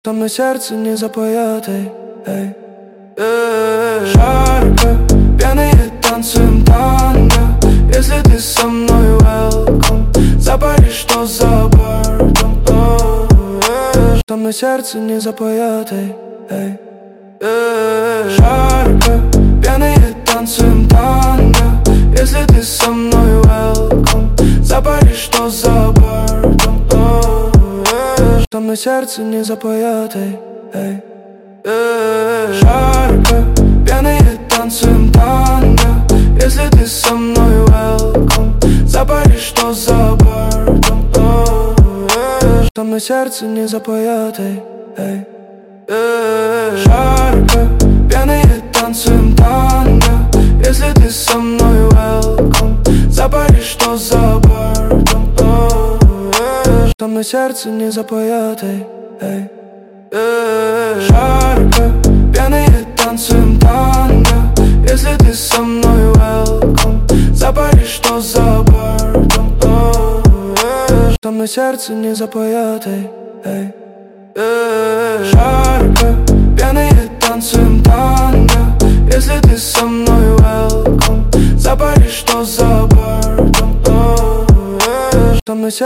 Со мной сердце не запоет, эй, эй. Жарко, пьяные танцуем танго. Если ты со мной, welcome. За Париж, что за бортом. Со мной сердце не запоет, эй, эй. Жарко, пьяные танцуем танго. Если ты со мной, welcome. За Париж, что за бортом. Со мной сердце не запоет, эй, эй. Жарко, пьяные танцуем танго. Если ты со мной, welcome. За Париж, что за бортом. Со мной сердце не запоет, эй, эй. Жарко, пьяные танцуем танго. Если ты со мной, welcome. За Париж, что за бортом. Со мной сердце не запоет, эй, эй. Жарко, пьяные танцуем танго. Если ты со мной, welcome. За Париж, что за бортом. Со мной сердце не запоет, эй, эй. Жарко, пьяные танцуем танго.